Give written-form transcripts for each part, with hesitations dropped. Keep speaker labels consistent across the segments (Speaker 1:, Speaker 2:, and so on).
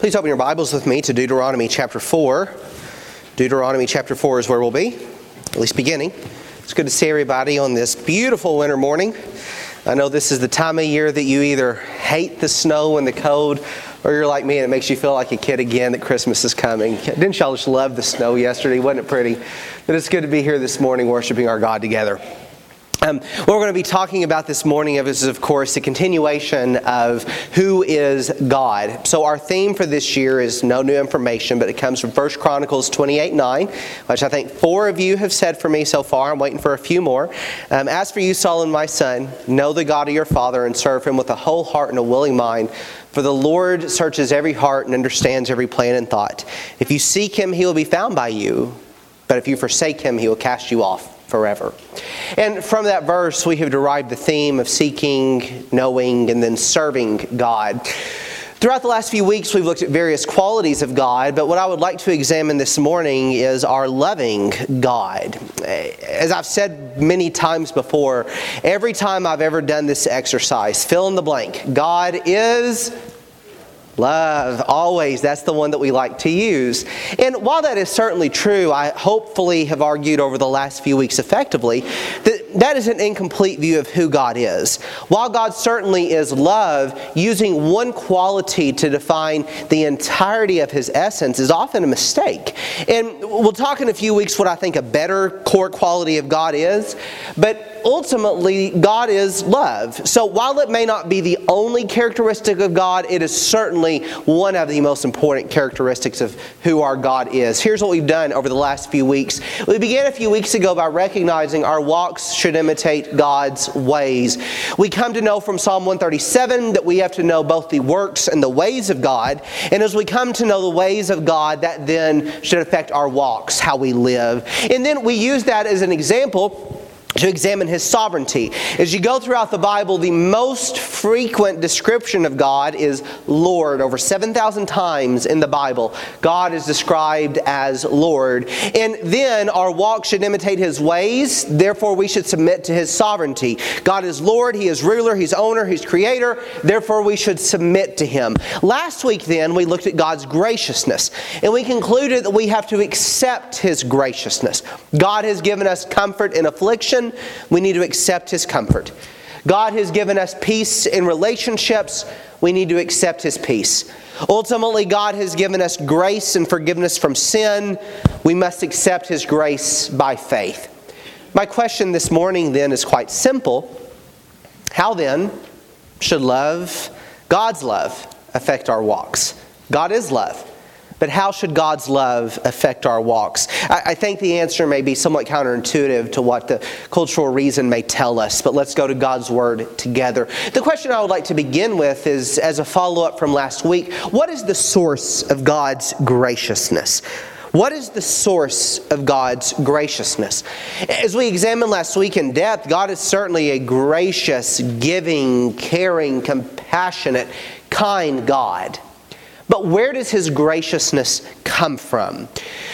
Speaker 1: Please open your Bibles with me to Deuteronomy chapter 4. Deuteronomy chapter 4 is where we'll be, at least beginning. It's good to see everybody on this beautiful winter morning. I know this is the time of year that you either hate the snow and the cold, or you're like me and it makes you feel like a kid again that Christmas is coming. Didn't y'all just love the snow yesterday? Wasn't it pretty? But it's good to be here this morning worshiping our God together. What we're going to be talking about this morning is, of course, the continuation of who is God. So our theme for this year is no new information, but it comes from 1 Chronicles 28:9, which I think 4 of you have said for me so far. I'm waiting for a few more. As for you, Solomon, my son, know the God of your father and serve him with a whole heart and a willing mind. For the Lord searches every heart and understands every plan and thought. If you seek him, he will be found by you. But if you forsake him, he will cast you off forever. And from that verse, we have derived the theme of seeking, knowing, and then serving God. Throughout the last few weeks, we've looked at various qualities of God, but what I would like to examine this morning is our loving God. As I've said many times before, every time I've ever done this exercise, fill in the blank. God is love, always. That's the one that we like to use. And while that is certainly true, I hopefully have argued over the last few weeks effectively that is an incomplete view of who God is. While God certainly is love, using one quality to define the entirety of his essence is often a mistake. And we'll talk in a few weeks what I think a better core quality of God is, but ultimately, God is love. So while it may not be the only characteristic of God, it is certainly one of the most important characteristics of who our God is. Here's what we've done over the last few weeks. We began a few weeks ago by recognizing our walks should imitate God's ways. We come to know from Psalm 137 that we have to know both the works and the ways of God. And as we come to know the ways of God, that then should affect our walks, how we live. And then we use that as an example to examine his sovereignty. As you go throughout the Bible, the most frequent description of God is Lord. Over 7,000 times in the Bible, God is described as Lord. And then our walk should imitate his ways. Therefore, we should submit to his sovereignty. God is Lord. He is ruler. He's owner. He's creator. Therefore, we should submit to him. Last week, then, we looked at God's graciousness. And we concluded that we have to accept his graciousness. God has given us comfort in affliction. We need to accept his comfort. God has given us peace in relationships. We need to accept his peace. Ultimately, God has given us grace and forgiveness from sin. We must accept his grace by faith. My question this morning then is quite simple. How then should God's love, affect our walks? God is love. But how should God's love affect our walks? I think the answer may be somewhat counterintuitive to what the cultural reason may tell us, but let's go to God's Word together. The question I would like to begin with is, as a follow-up from last week, what is the source of God's graciousness? What is the source of God's graciousness? As we examined last week in depth, God is certainly a gracious, giving, caring, compassionate, kind God. But where does his graciousness come from?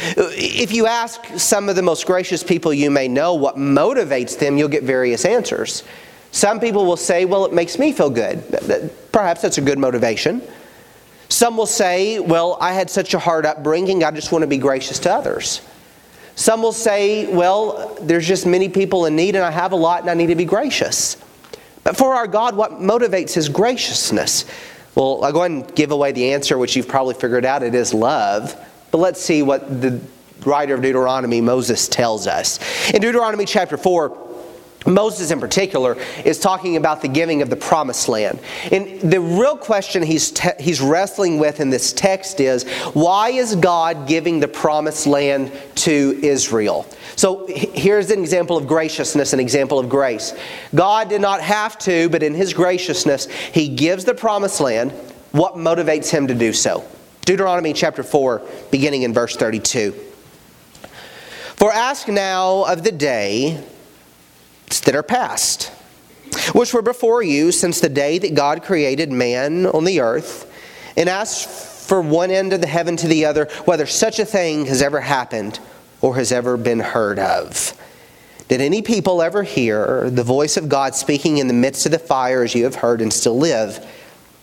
Speaker 1: If you ask some of the most gracious people you may know what motivates them, you'll get various answers. Some people will say, well, it makes me feel good. Perhaps that's a good motivation. Some will say, well, I had such a hard upbringing, I just want to be gracious to others. Some will say, well, there's just many people in need and I have a lot and I need to be gracious. But for our God, what motivates his graciousness? Well, I'll go ahead and give away the answer, which you've probably figured out. It is love. But let's see what the writer of Deuteronomy, Moses, tells us. In Deuteronomy chapter 4, Moses in particular is talking about the giving of the promised land. And the real question he's wrestling with in this text is, why is God giving the promised land to Israel? So here's an example of graciousness, an example of grace. God did not have to, but in his graciousness, he gives the promised land. What motivates him to do so? Deuteronomy chapter 4, beginning in verse 32. For ask now of the day that are past, which were before you since the day that God created man on the earth, and ask for one end of the heaven to the other, whether such a thing has ever happened or has ever been heard of. Did any people ever hear the voice of God speaking in the midst of the fire as you have heard and still live?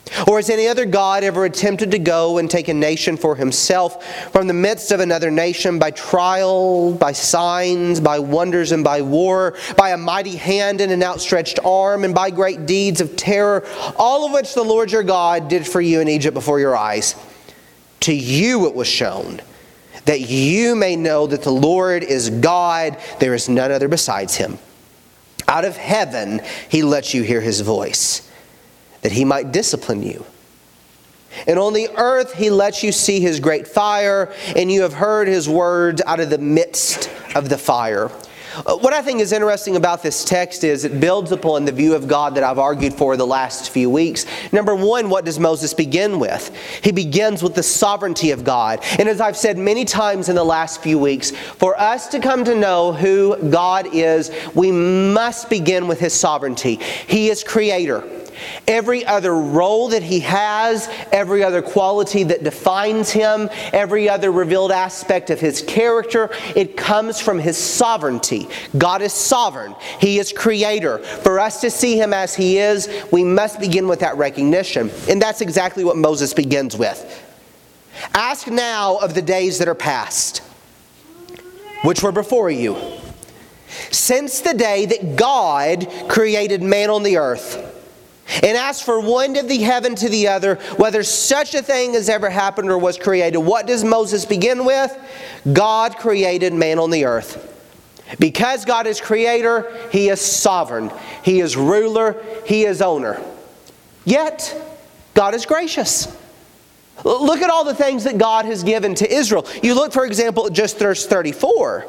Speaker 1: Or has any other God ever attempted to go and take a nation for himself from the midst of another nation by trial, by signs, by wonders, and by war, by a mighty hand and an outstretched arm, and by great deeds of terror, all of which the Lord your God did for you in Egypt before your eyes? To you it was shown, that you may know that the Lord is God, there is none other besides him. Out of heaven he lets you hear his voice, that he might discipline you. And on the earth he lets you see his great fire, and you have heard his words out of the midst of the fire. What I think is interesting about this text is it builds upon the view of God that I've argued for the last few weeks. Number one, what does Moses begin with? He begins with the sovereignty of God. And as I've said many times in the last few weeks, for us to come to know who God is, we must begin with his sovereignty. He is creator. Every other role that he has, every other quality that defines him, every other revealed aspect of his character, it comes from his sovereignty. God is sovereign. He is creator. For us to see him as he is, we must begin with that recognition. And that's exactly what Moses begins with. Ask now of the days that are past, which were before you, since the day that God created man on the earth. And ask for one of the heaven to the other, whether such a thing has ever happened or was created. What does Moses begin with? God created man on the earth. Because God is creator, he is sovereign. He is ruler. He is owner. Yet, God is gracious. Look at all the things that God has given to Israel. You look, for example, at just verse 34.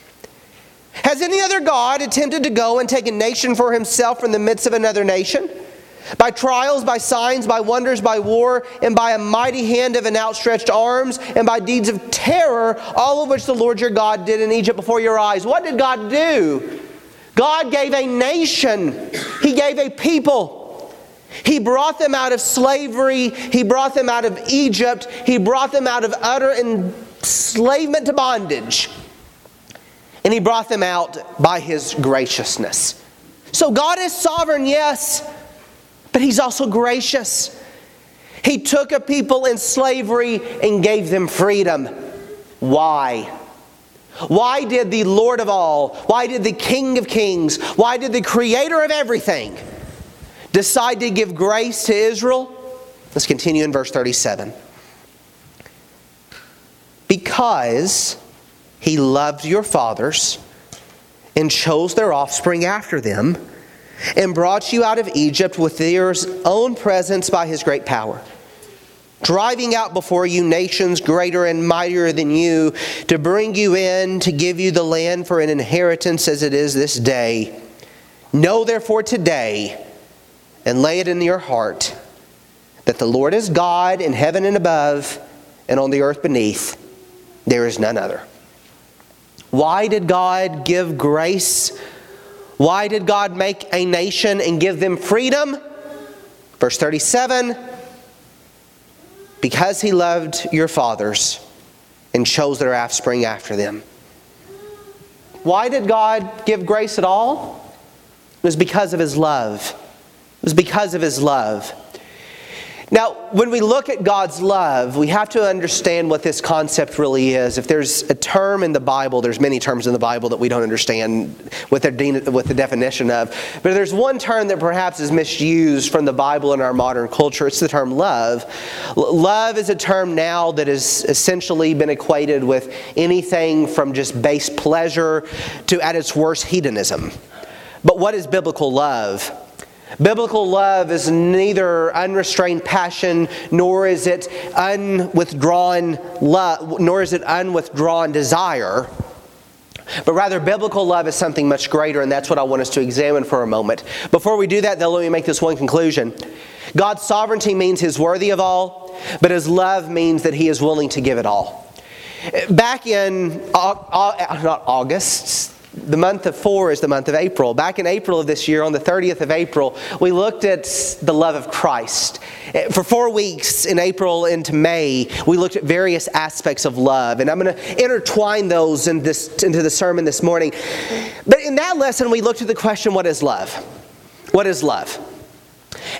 Speaker 1: Has any other God attempted to go and take a nation for himself from the midst of another nation? By trials, by signs, by wonders, by war, and by a mighty hand of an outstretched arms, and by deeds of terror, all of which the Lord your God did in Egypt before your eyes. What did God do? God gave a nation. He gave a people. He brought them out of slavery. He brought them out of Egypt. He brought them out of utter enslavement to bondage. And he brought them out by his graciousness. So God is sovereign, yes, but he's also gracious. He took a people in slavery and gave them freedom. Why? Why did the Lord of all, why did the King of kings, why did the creator of everything decide to give grace to Israel? Let's continue in verse 37. Because he loved your fathers and chose their offspring after them, and brought you out of Egypt with their own presence by his great power, driving out before you nations greater and mightier than you, to bring you in, to give you the land for an inheritance as it is this day. Know therefore today, and lay it in your heart, that the Lord is God in heaven and above, and on the earth beneath. There is none other. Why did God give grace? Why did God make a nation and give them freedom? Verse 37, because he loved your fathers and chose their offspring after them. Why did God give grace at all? It was because of his love. It was because of his love. Now, when we look at God's love, we have to understand what this concept really is. If there's a term in the Bible, there's many terms in the Bible that we don't understand what the definition of. But there's one term that perhaps is misused from the Bible in our modern culture. It's the term love. Love is a term now that has essentially been equated with anything from just base pleasure to, at its worst, hedonism. But what is biblical love? Biblical love is neither unrestrained passion, nor is it unwithdrawn love, nor is it unwithdrawn desire. But rather, biblical love is something much greater, and that's what I want us to examine for a moment. Before we do that, though, let me make this one conclusion. God's sovereignty means He's worthy of all, but His love means that He is willing to give it all. Back in August, the month of 4 is the month of April. Back in April of this year, on the 30th of April, we looked at the love of Christ. For 4 weeks in April into May, we looked at various aspects of love. And I'm going to intertwine those into the sermon this morning. But in that lesson, we looked at the question, what is love? What is love?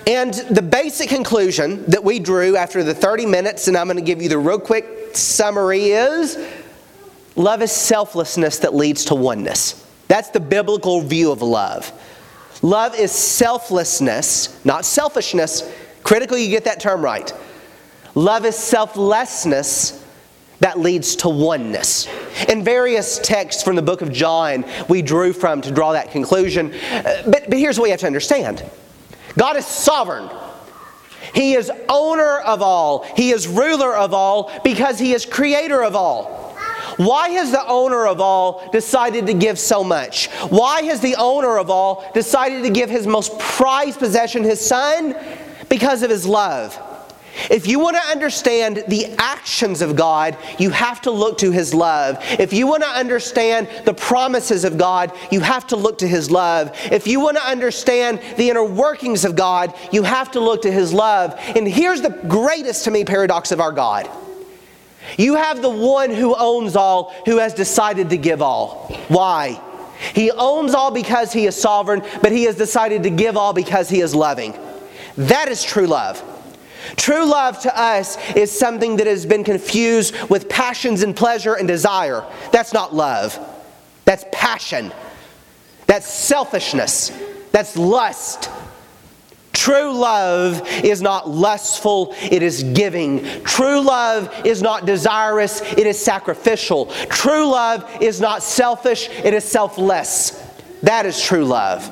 Speaker 1: And the basic conclusion that we drew after the 30 minutes, and I'm going to give you the real quick summary, is love is selflessness that leads to oneness. That's the biblical view of love. Love is selflessness, not selfishness. Critically, you get that term right. Love is selflessness that leads to oneness. In various texts from the book of John, we drew from to draw that conclusion. But here's what we have to understand. God is sovereign. He is owner of all. He is ruler of all because He is creator of all. Why has the owner of all decided to give so much? Why has the owner of all decided to give His most prized possession, His Son? Because of His love. If you want to understand the actions of God, you have to look to His love. If you want to understand the promises of God, you have to look to His love. If you want to understand the inner workings of God, you have to look to His love. And here's the greatest, to me, paradox of our God. You have the one who owns all, who has decided to give all. Why? He owns all because He is sovereign, but He has decided to give all because He is loving. That is true love. True love to us is something that has been confused with passions and pleasure and desire. That's not love. That's passion. That's selfishness. That's lust. True love is not lustful, it is giving. True love is not desirous, it is sacrificial. True love is not selfish, it is selfless. That is true love.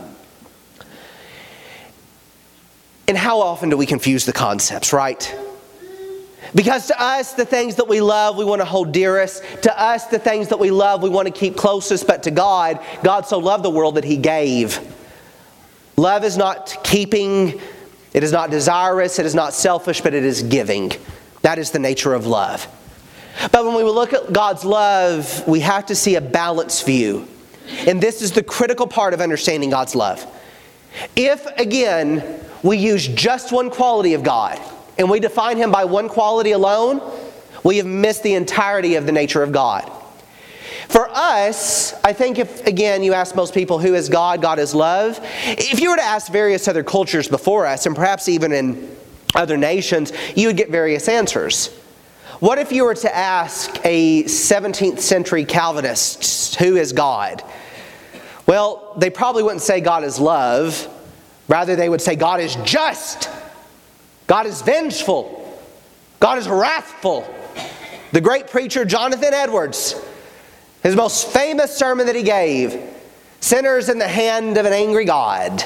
Speaker 1: And how often do we confuse the concepts, right? Because to us, the things that we love, we want to hold dearest. To us, the things that we love, we want to keep closest. But to God, God so loved the world that He gave. Love is not keeping, it is not desirous, it is not selfish, but it is giving. That is the nature of love. But when we look at God's love, we have to see a balanced view. And this is the critical part of understanding God's love. If, again, we use just one quality of God, and we define Him by one quality alone, we have missed the entirety of the nature of God. For us, I think if, again, you ask most people, who is God? God is love. If you were to ask various other cultures before us, and perhaps even in other nations, you would get various answers. What if you were to ask a 17th century Calvinist, who is God? Well, they probably wouldn't say God is love. Rather, they would say God is just. God is vengeful. God is wrathful. The great preacher Jonathan Edwards, his most famous sermon that he gave, Sinners in the Hand of an Angry God.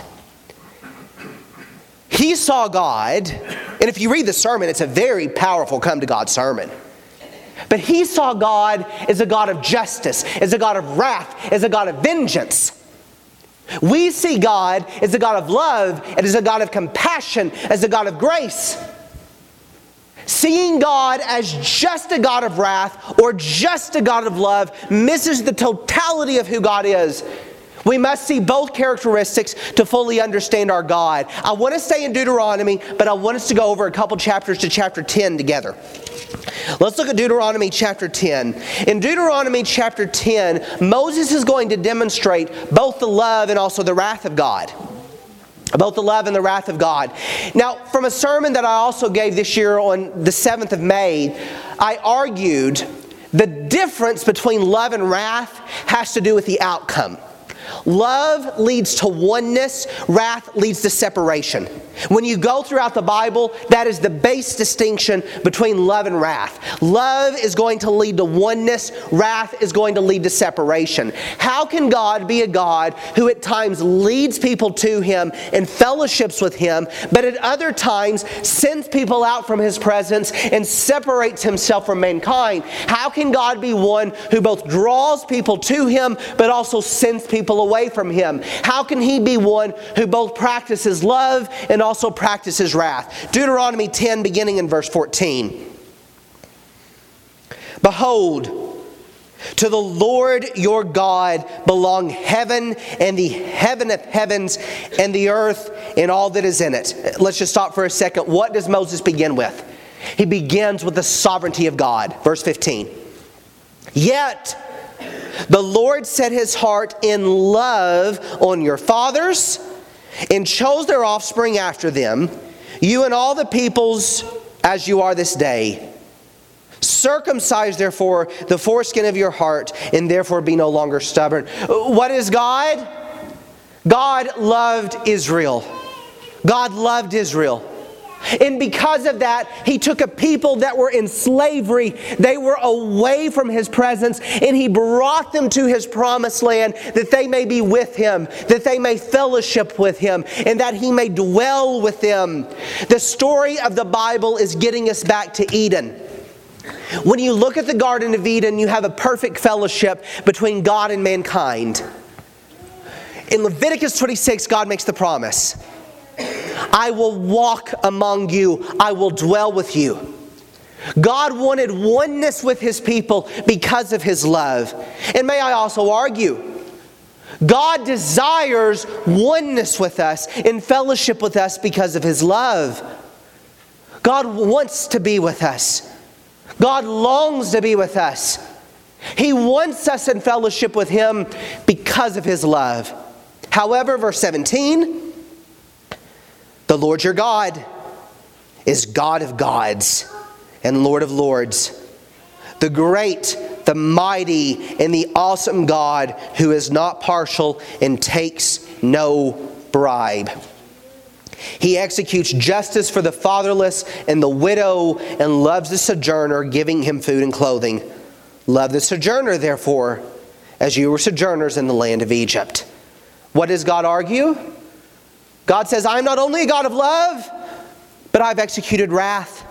Speaker 1: He saw God, and if you read the sermon, it's a very powerful come to God sermon. But he saw God as a God of justice, as a God of wrath, as a God of vengeance. We see God as a God of love, and as a God of compassion, as a God of grace. Seeing God as just a God of wrath or just a God of love misses the totality of who God is. We must see both characteristics to fully understand our God. I want to stay in Deuteronomy, but I want us to go over a couple chapters to chapter 10 together. Let's look at Deuteronomy chapter 10. In Deuteronomy chapter 10, Moses is going to demonstrate both the love and also the wrath of God. Both the love and the wrath of God. Now, from a sermon that I also gave this year on the 7th of May, I argued the difference between love and wrath has to do with the outcome. Love leads to oneness, wrath leads to separation. When you go throughout the Bible, that is the base distinction between love and wrath. Love is going to lead to oneness, wrath is going to lead to separation. How can God be a God who at times leads people to Him and fellowships with Him, but at other times sends people out from His presence and separates Himself from mankind? How can God be one who both draws people to Him, but also sends people away from Him? How can He be one who both practices love and also practices wrath? Deuteronomy 10, beginning in verse 14. Behold, to the Lord your God belong heaven and the heaven of heavens and the earth and all that is in it. Let's just stop for a second. What does Moses begin with? He begins with the sovereignty of God. Verse 15. Yet the Lord set His heart in love on your fathers, and chose their offspring after them, you and all the peoples as you are this day. Circumcise, therefore, the foreskin of your heart, and therefore be no longer stubborn. What is God? God loved Israel. God loved Israel. And because of that, He took a people that were in slavery. They were away from His presence, and He brought them to His promised land that they may be with Him, that they may fellowship with Him, and that He may dwell with them. The story of the Bible is getting us back to Eden. When you look at the Garden of Eden, you have a perfect fellowship between God and mankind. In Leviticus 26, God makes the promise, I will walk among you, I will dwell with you. God wanted oneness with His people because of His love. And may I also argue, God desires oneness with us and fellowship with us because of His love. God wants to be with us. God longs to be with us. He wants us in fellowship with Him because of His love. However, verse 17, the Lord your God is God of gods and Lord of lords, the great, the mighty, and the awesome God who is not partial and takes no bribe. He executes justice for the fatherless and the widow and loves the sojourner, giving him food and clothing. Love the sojourner, therefore, as you were sojourners in the land of Egypt. What does God argue? God says, I'm not only a God of love, but I've executed wrath.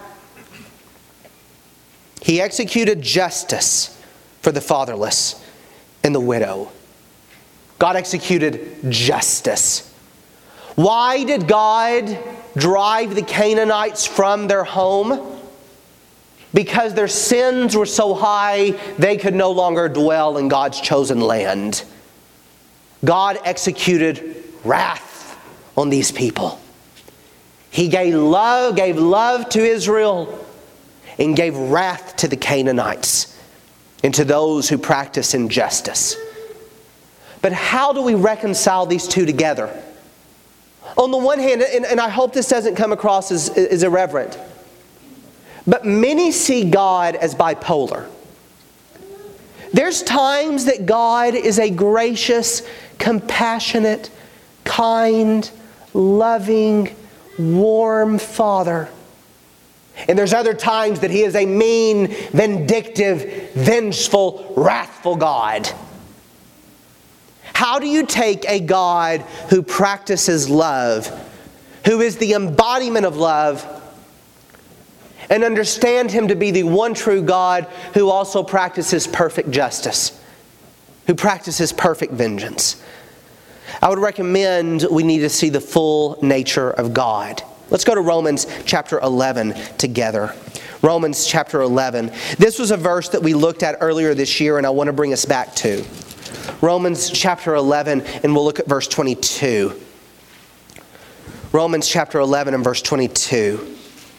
Speaker 1: He executed justice for the fatherless and the widow. God executed justice. Why did God drive the Canaanites from their home? Because their sins were so high, they could no longer dwell in God's chosen land. God executed wrath on these people. He gave love to Israel and gave wrath to the Canaanites and to those who practice injustice. But how do we reconcile these two together? On the one hand, and I hope this doesn't come across as irreverent, but many see God as bipolar. There's times that God is a gracious, compassionate, kind, loving, warm Father. And there's other times that He is a mean, vindictive, vengeful, wrathful God. How do you take a God who practices love, who is the embodiment of love, and understand Him to be the one true God who also practices perfect justice, who practices perfect vengeance? I would recommend we need to see the full nature of God. Let's go to Romans chapter 11 together. Romans chapter 11. This was a verse that we looked at earlier this year, and I want to bring us back to Romans chapter 11, and we'll look at verse 22. Romans chapter 11 and verse 22.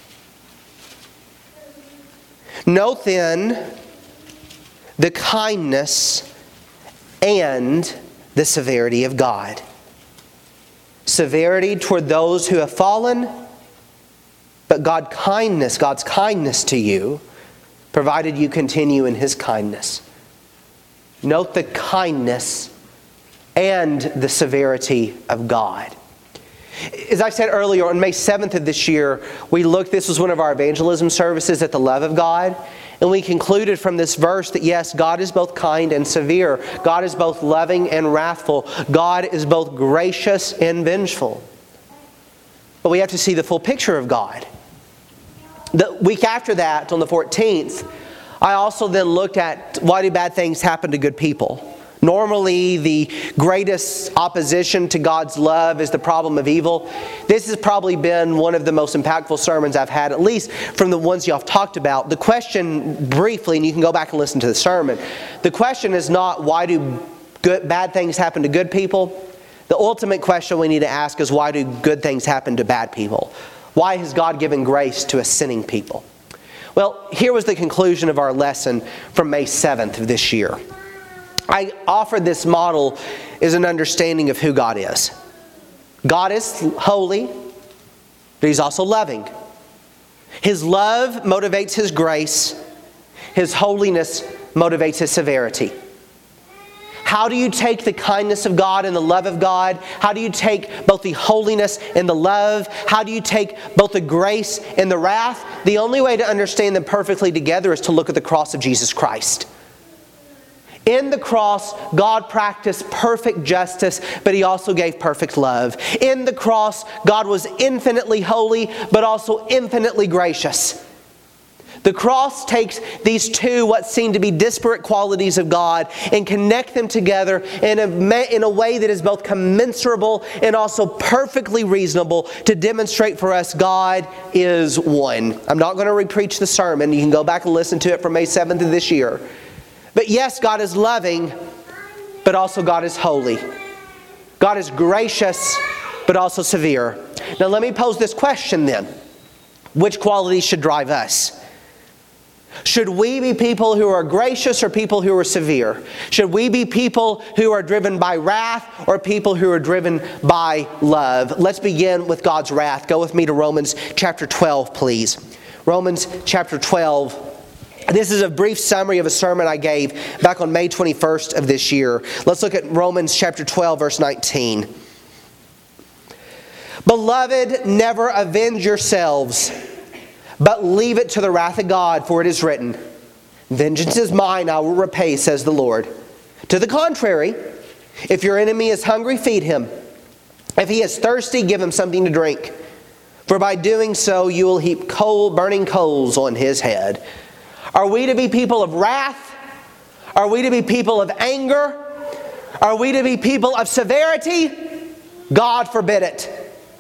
Speaker 1: Note then the kindness and the severity of God. Severity toward those who have fallen, but God's kindness to you, provided you continue in His kindness. Note the kindness and the severity of God. As I said earlier, on May 7th of this year, this was one of our evangelism services at the love of God. And we concluded from this verse that yes, God is both kind and severe. God is both loving and wrathful. God is both gracious and vengeful. But we have to see the full picture of God. The week after that, on the 14th, I also then looked at why do bad things happen to good people. Normally, the greatest opposition to God's love is the problem of evil. This has probably been one of the most impactful sermons I've had, at least from the ones y'all have talked about. The question, briefly, and you can go back and listen to the sermon, the question is not why do bad things happen to good people. The ultimate question we need to ask is why do good things happen to bad people? Why has God given grace to a sinning people? Well, here was the conclusion of our lesson from May 7th of this year. I offered this model as an understanding of who God is. God is holy, but He's also loving. His love motivates His grace. His holiness motivates His severity. How do you take the kindness of God and the love of God? How do you take both the holiness and the love? How do you take both the grace and the wrath? The only way to understand them perfectly together is to look at the cross of Jesus Christ. In the cross, God practiced perfect justice, but He also gave perfect love. In the cross, God was infinitely holy, but also infinitely gracious. The cross takes these two, what seem to be disparate qualities of God, and connect them together in a way that is both commensurable and also perfectly reasonable to demonstrate for us God is one. I'm not going to re-preach the sermon. You can go back and listen to it from May 7th of this year. But yes, God is loving, but also God is holy. God is gracious, but also severe. Now let me pose this question then. Which qualities should drive us? Should we be people who are gracious or people who are severe? Should we be people who are driven by wrath or people who are driven by love? Let's begin with God's wrath. Go with me to Romans chapter 12, please. Romans chapter 12. This is a brief summary of a sermon I gave back on May 21st of this year. Let's look at Romans chapter 12, verse 19. Beloved, never avenge yourselves, but leave it to the wrath of God, for it is written, Vengeance is mine, I will repay, says the Lord. To the contrary, if your enemy is hungry, feed him. If he is thirsty, give him something to drink. For by doing so, you will heap burning coals on his head. Are we to be people of wrath? Are we to be people of anger? Are we to be people of severity? God forbid it.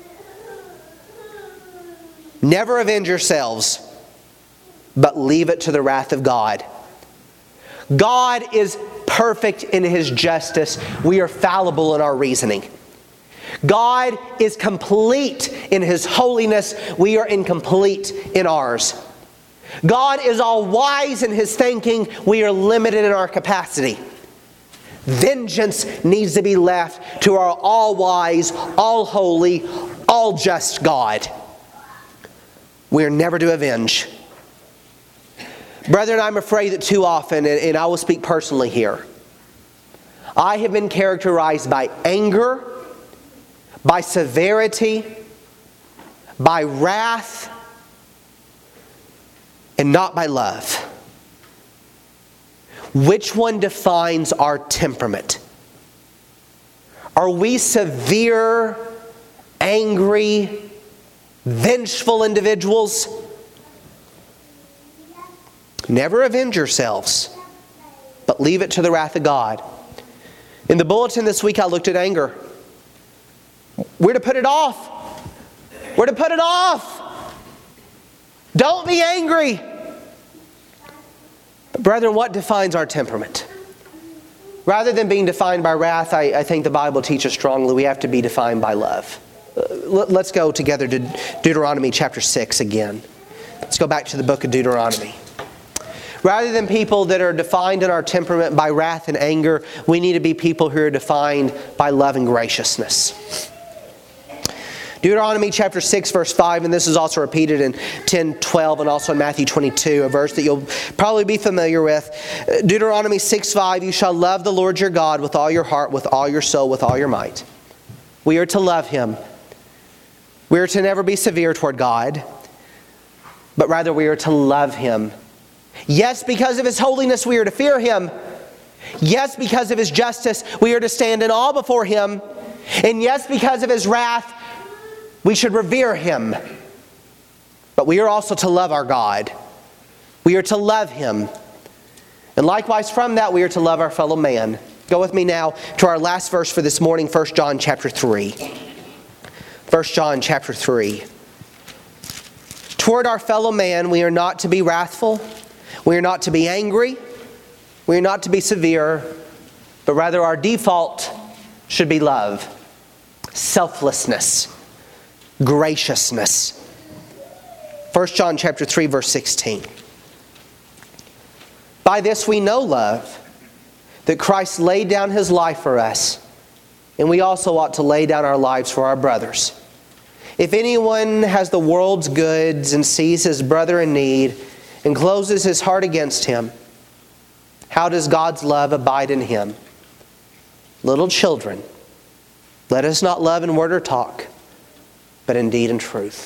Speaker 1: Never avenge yourselves, but leave it to the wrath of God. God is perfect in His justice. We are fallible in our reasoning. God is complete in His holiness. We are incomplete in ours. God is all wise in His thinking. We are limited in our capacity. Vengeance needs to be left to our all-wise, all-holy, all-just God. We are never to avenge. Brethren, I'm afraid that too often, and I will speak personally here, I have been characterized by anger, by severity, by wrath, and not by love. Which one defines our temperament? Are we severe, angry, vengeful individuals? Never avenge yourselves, but leave it to the wrath of God. In the bulletin this week, I looked at anger. We're to put it off. We're to put it off. Don't be angry. But brethren, what defines our temperament? Rather than being defined by wrath, I think the Bible teaches strongly we have to be defined by love. Let's go together to Deuteronomy chapter 6 again. Let's go back to the book of Deuteronomy. Rather than people that are defined in our temperament by wrath and anger, we need to be people who are defined by love and graciousness. Deuteronomy chapter 6 verse 5, and this is also repeated in 10:12 and also in Matthew 22, a verse that you'll probably be familiar with. Deuteronomy 6:5, you shall love the Lord your God with all your heart, with all your soul, with all your might. We are to love Him. We are to never be severe toward God, but rather we are to love Him. Yes, because of His holiness we are to fear Him. Yes, because of His justice we are to stand in awe before Him. And yes, because of His wrath we should revere Him. But we are also to love our God. We are to love Him. And likewise from that we are to love our fellow man. Go with me now to our last verse for this morning, 1 John chapter 3. 1 John chapter 3. Toward our fellow man we are not to be wrathful. We are not to be angry. We are not to be severe. But rather our default should be love, selflessness, graciousness. 1 John chapter 3 verse 16. By this we know love, that Christ laid down His life for us, And we also ought to lay down our lives for our brothers. If anyone has the world's goods and sees his brother in need and closes his heart against him, how does God's love abide in him? Little children, let us not love in word or talk, but in deed and truth.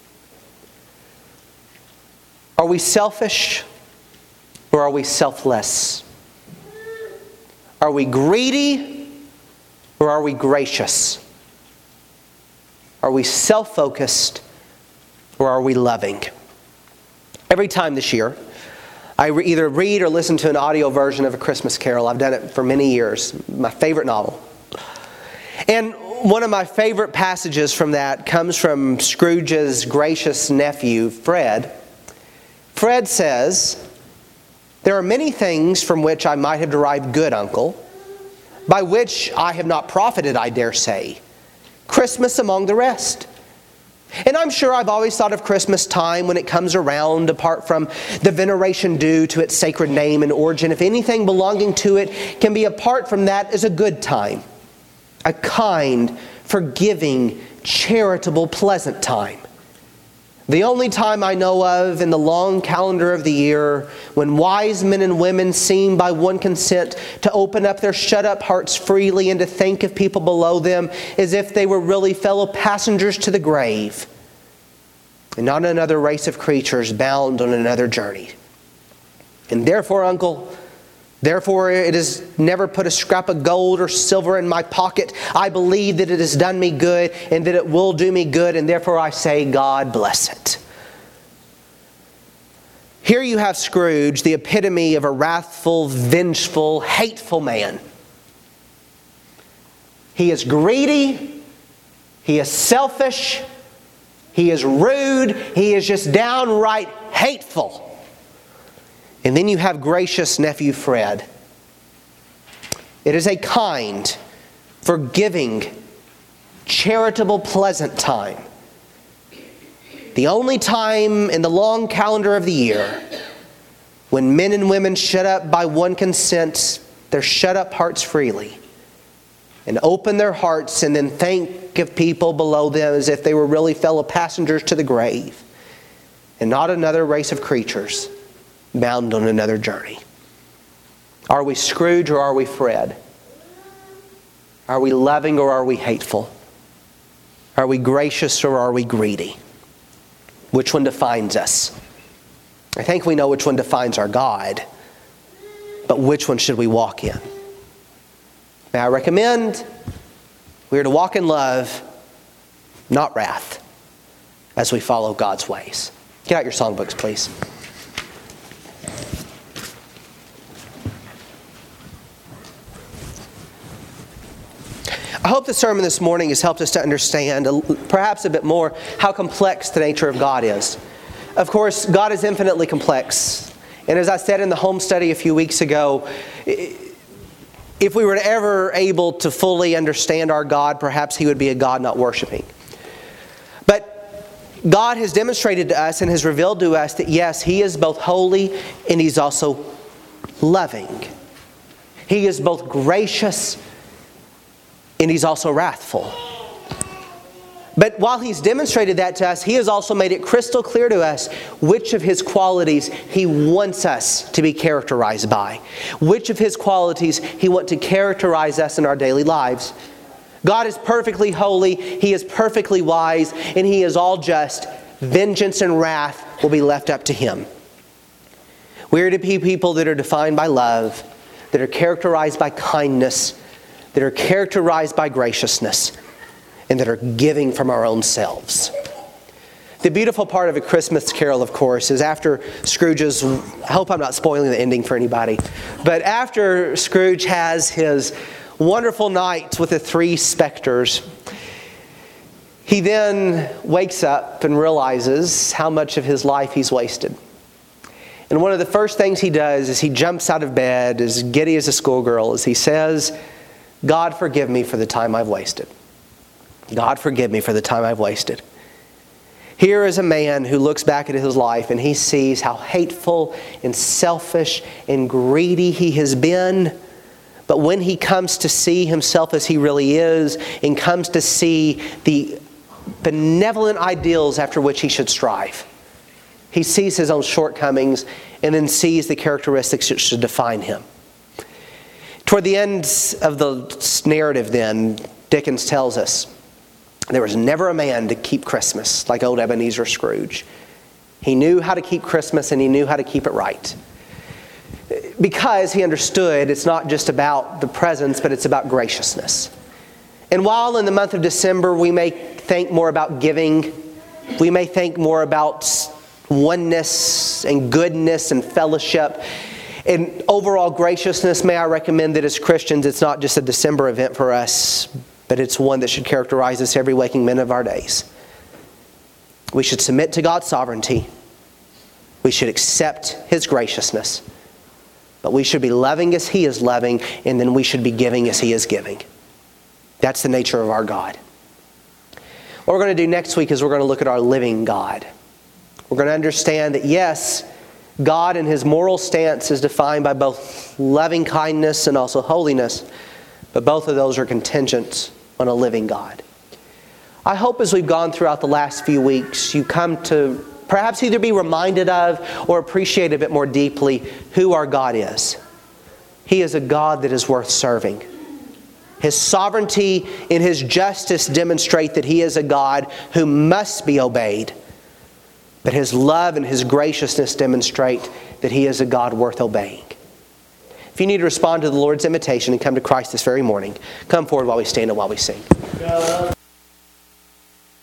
Speaker 1: Are we selfish or are we selfless? Are we greedy or are we gracious? Are we self-focused or are we loving? Every time this year, I either read or listen to an audio version of A Christmas Carol. I've done it for many years. My favorite novel. And one of my favorite passages from that comes from Scrooge's gracious nephew, Fred. Fred says, "There are many things from which I might have derived good, Uncle, by which I have not profited, I dare say. Christmas among the rest. And I'm sure I've always thought of Christmas time when it comes around, apart from the veneration due to its sacred name and origin, if anything belonging to it can be apart from that, is a good time. A kind, forgiving, charitable, pleasant time. The only time I know of in the long calendar of the year when wise men and women seem by one consent to open up their shut-up hearts freely and to think of people below them as if they were really fellow passengers to the grave, and not another race of creatures bound on another journey. And therefore, Uncle, therefore it has never put a scrap of gold or silver in my pocket. I believe that it has done me good and that it will do me good, and therefore I say, God bless it." Here you have Scrooge, the epitome of a wrathful, vengeful, hateful man. He is greedy, he is selfish, he is rude, he is just downright hateful. And then you have gracious nephew Fred. It is a kind, forgiving, charitable, pleasant time. The only time in the long calendar of the year when men and women shut up by one consent their shut up hearts freely and open their hearts and then think of people below them as if they were really fellow passengers to the grave and not another race of creatures bound on another journey. Are we Scrooge or are we Fred? Are we loving or are we hateful? Are we gracious or are we greedy? Which one defines us? I think we know which one defines our God, but which one should we walk in? May I recommend we are to walk in love, not wrath, as we follow God's ways. Get out your songbooks, please. I hope the sermon this morning has helped us to understand perhaps a bit more how complex the nature of God is. Of course, God is infinitely complex. And as I said in the home study a few weeks ago, if we were ever able to fully understand our God, perhaps He would be a God not worshiping. But God has demonstrated to us and has revealed to us that yes, He is both holy and He's also loving. He is both gracious and He's also wrathful. But while He's demonstrated that to us, He has also made it crystal clear to us which of His qualities He wants us to be characterized by. Which of His qualities He wants to characterize us in our daily lives. God is perfectly holy, He is perfectly wise, and He is all just. Vengeance and wrath will be left up to Him. We are to be people that are defined by love, that are characterized by kindness, that are characterized by graciousness, and that are giving from our own selves. The beautiful part of A Christmas Carol, of course, is after Scrooge's, I hope I'm not spoiling the ending for anybody, but after Scrooge has his wonderful night with the three specters, he then wakes up and realizes how much of his life he's wasted. And one of the first things he does is he jumps out of bed, as giddy as a schoolgirl, as he says, God forgive me for the time I've wasted. God forgive me for the time I've wasted. Here is a man who looks back at his life and he sees how hateful and selfish and greedy he has been. But when he comes to see himself as he really is, and comes to see the benevolent ideals after which he should strive, he sees his own shortcomings and then sees the characteristics that should define him. Toward the end of the narrative then, Dickens tells us, there was never a man to keep Christmas like old Ebenezer Scrooge. He knew how to keep Christmas and he knew how to keep it right. Because he understood it's not just about the presents, but it's about graciousness. And while in the month of December we may think more about giving, we may think more about oneness and goodness and fellowship and overall graciousness, may I recommend that as Christians it's not just a December event for us, but it's one that should characterize us every waking minute of our days. We should submit to God's sovereignty. We should accept His graciousness. But we should be loving as He is loving, and then we should be giving as He is giving. That's the nature of our God. What we're going to do next week is we're going to look at our living God. We're going to understand that yes, God and His moral stance is defined by both loving kindness and also holiness, but both of those are contingent on a living God. I hope as we've gone throughout the last few weeks, you come to perhaps either be reminded of or appreciate a bit more deeply who our God is. He is a God that is worth serving. His sovereignty and His justice demonstrate that He is a God who must be obeyed. But His love and His graciousness demonstrate that He is a God worth obeying. If you need to respond to the Lord's invitation and come to Christ this very morning, come forward while we stand and while we sing.